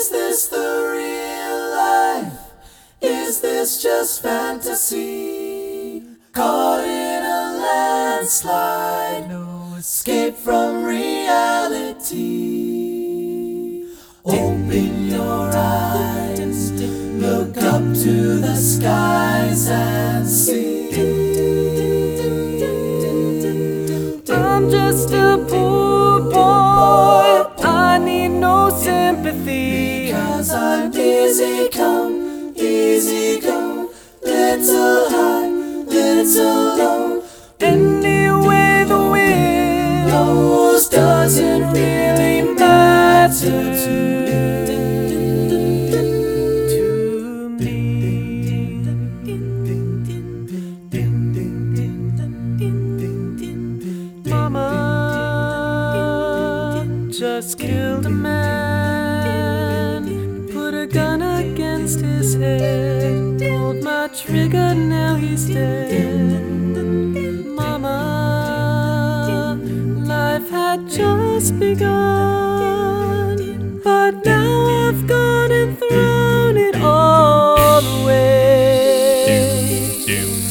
Is this the real life? Is this just fantasy? Caught in a landslide, no escape from reality. Open your eyes, look up to the skies and see. I'm just a poor boy, I need no sympathy. 'Cause I'm easy come, easy go, little high, little low. Anyway the wind Those doesn't really matter to me. Mama just killed a man, put a gun against his head, pulled my trigger, now he's dead. Mama, life had just begun, but now I've gone and thrown it all away.